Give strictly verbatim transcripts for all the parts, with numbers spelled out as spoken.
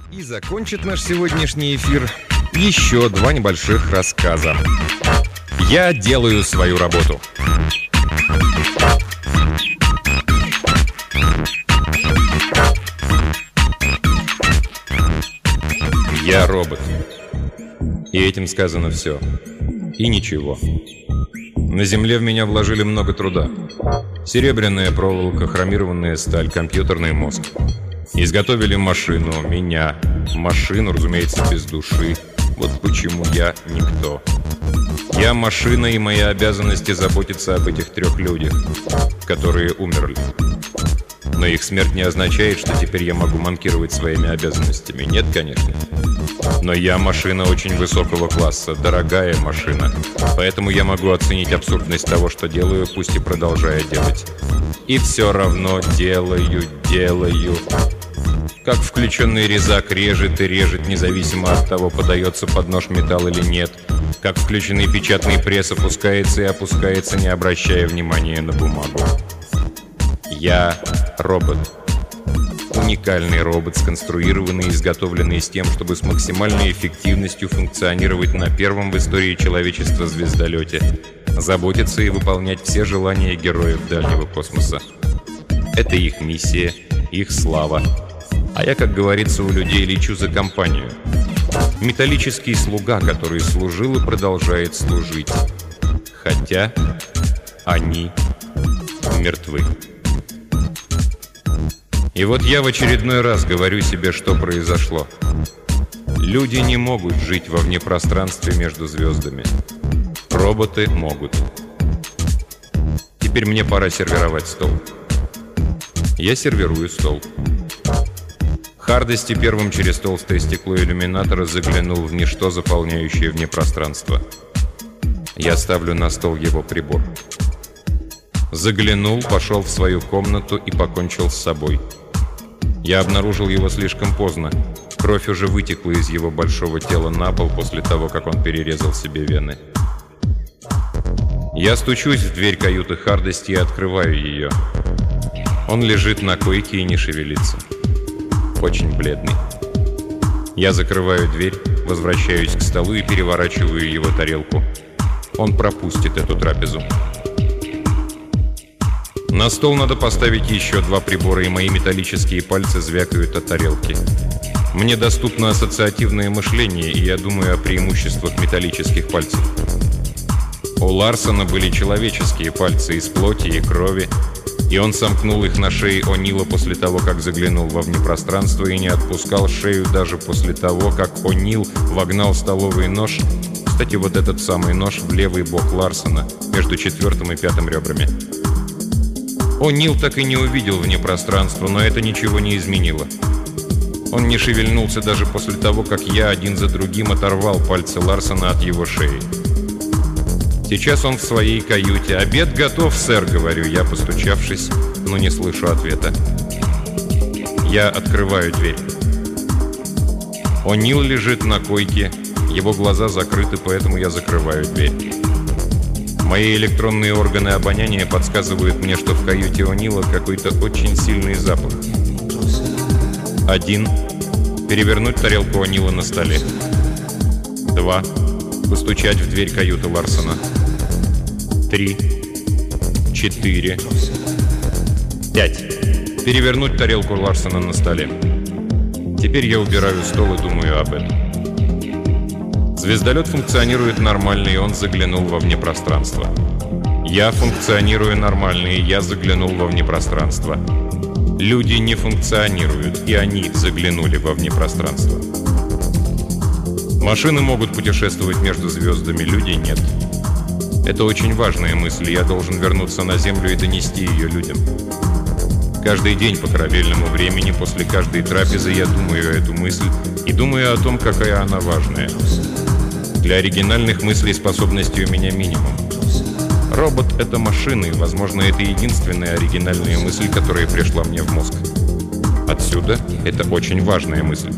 И закончит наш сегодняшний эфир еще два небольших рассказа. Я делаю свою работу. Я робот. И этим сказано все. И ничего. На Земле в меня вложили много труда. Серебряная проволока, хромированная сталь, компьютерный мозг. Изготовили машину, меня. Машину, разумеется, без души. Вот почему я никто. Я машина, и моя обязанность заботиться об этих трех людях, которые умерли. Но их смерть не означает, что теперь я могу манкировать своими обязанностями. Нет, конечно. Но я машина очень высокого класса, дорогая машина. Поэтому я могу оценить абсурдность того, что делаю, пусть и продолжая делать. И все равно делаю, делаю. Как включенный резак режет и режет, независимо от того, подается под нож металл или нет. Как включенный печатный пресс опускается и опускается, не обращая внимания на бумагу. Я робот. Уникальный робот, сконструированный и изготовленный с тем, чтобы с максимальной эффективностью функционировать на первом в истории человечества звездолете, заботиться и выполнять все желания героев дальнего космоса. Это их миссия, их слава. А я, как говорится, у людей лечу за компанию. Металлический слуга, который служил и продолжает служить. Хотя они мертвы. И вот я в очередной раз говорю себе, что произошло. Люди не могут жить во внепространстве между звездами. Роботы могут. Теперь мне пора сервировать стол. Я сервирую стол. Хардости первым через толстое стекло иллюминатора заглянул в ничто, заполняющее внепространство. Я ставлю на стол его прибор. Заглянул, пошел в свою комнату и покончил с собой. Я обнаружил его слишком поздно. Кровь уже вытекла из его большого тела на пол после того, как он перерезал себе вены. Я стучусь в дверь каюты Хардости и открываю ее. Он лежит на койке и не шевелится. Очень бледный. Я закрываю дверь, возвращаюсь к столу и переворачиваю его тарелку. Он пропустит эту трапезу. На стол надо поставить еще два прибора, и мои металлические пальцы звякают о тарелки. Мне доступно ассоциативное мышление, и я думаю о преимуществах металлических пальцев. У Ларсона были человеческие пальцы из плоти и крови, и он сомкнул их на шее О'Нила после того, как заглянул во внепространство, и не отпускал шею даже после того, как О'Нил вогнал столовый нож, кстати, вот этот самый нож, в левый бок Ларсона, между четвертым и пятым ребрами. О'Нил так и не увидел внепространство, но это ничего не изменило. Он не шевельнулся даже после того, как я один за другим оторвал пальцы Ларсона от его шеи. Сейчас он в своей каюте. «Обед готов, сэр», — говорю я, постучавшись, но не слышу ответа. Я открываю дверь. О'Нил лежит на койке, его глаза закрыты, поэтому я закрываю дверь. Мои электронные органы обоняния подсказывают мне, что в каюте О'Нила какой-то очень сильный запах. Один. Перевернуть тарелку О'Нила на столе. Два. Постучать в дверь каюты Ларсона. Три. Четыре. Пять. Перевернуть тарелку Ларсона на столе. Теперь я убираю стол и думаю об этом. Звездолет функционирует нормально, и он заглянул во внепространство. Я функционирую нормально, и я заглянул во внепространство. Люди не функционируют, и они заглянули во внепространство. Машины могут путешествовать между звездами, люди нет. Это очень важная мысль, и я должен вернуться на Землю и донести ее людям. Каждый день по корабельному времени, после каждой трапезы я думаю эту мысль и думаю о том, какая она важная. Для оригинальных мыслей способности у меня минимум. Робот — это машина, и, возможно, это единственная оригинальная мысль, которая пришла мне в мозг. Отсюда это очень важная мысль.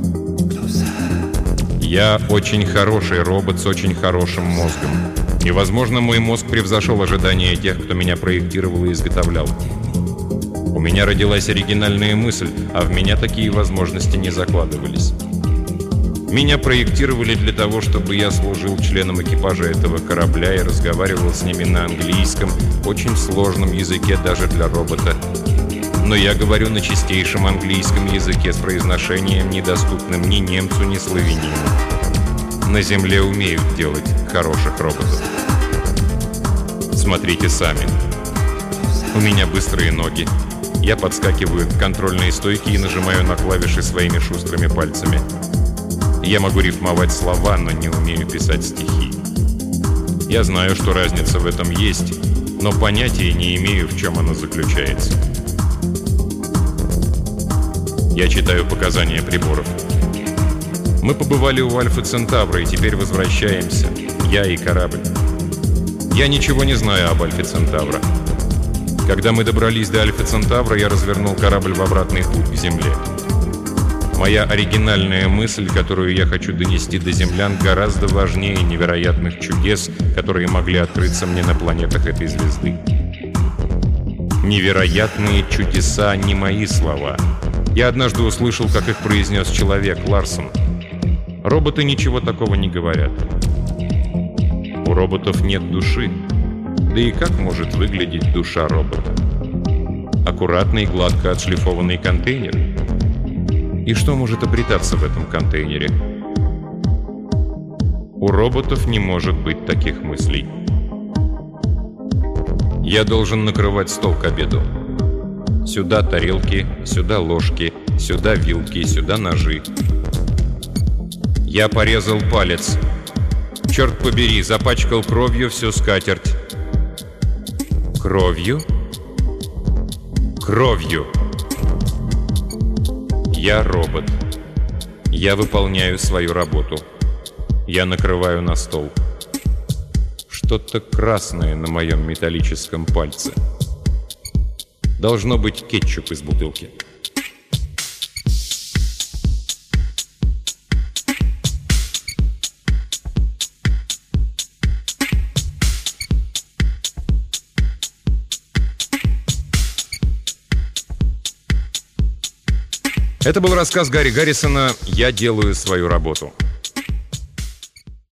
Я очень хороший робот с очень хорошим мозгом. И, возможно, мой мозг превзошел ожидания тех, кто меня проектировал и изготовлял. У меня родилась оригинальная мысль, а в меня такие возможности не закладывались. Меня проектировали для того, чтобы я служил членом экипажа этого корабля и разговаривал с ними на английском, очень сложном языке даже для робота. Но я говорю на чистейшем английском языке с произношением, недоступным ни немцу, ни славянину. На Земле умеют делать хороших роботов. Смотрите сами. У меня быстрые ноги. Я подскакиваю к контрольной стойке и нажимаю на клавиши своими шустрыми пальцами. Я могу рифмовать слова, но не умею писать стихи. Я знаю, что разница в этом есть, но понятия не имею, в чем она заключается. Я читаю показания приборов. Мы побывали у Альфа Центавра и теперь возвращаемся. Я и корабль. Я ничего не знаю об Альфе Центавра. Когда мы добрались до Альфа Центавра, я развернул корабль в обратный путь к Земле. Моя оригинальная мысль, которую я хочу донести до землян, гораздо важнее невероятных чудес, которые могли открыться мне на планетах этой звезды. Невероятные чудеса — не мои слова. Я однажды услышал, как их произнес человек, Ларсон. Роботы ничего такого не говорят. У роботов нет души. Да и как может выглядеть душа робота? Аккуратный, гладко отшлифованный контейнер. И что может обретаться в этом контейнере? У роботов не может быть таких мыслей. Я должен накрывать стол к обеду. Сюда тарелки, сюда ложки, сюда вилки, сюда ножи. Я порезал палец. Черт побери, запачкал кровью всю скатерть. Кровью? Кровью! Я робот. Я выполняю свою работу. Я накрываю на стол. Что-то красное на моем металлическом пальце. Должно быть кетчуп из бутылки. Это был рассказ Гарри Гаррисона «Я делаю свою работу».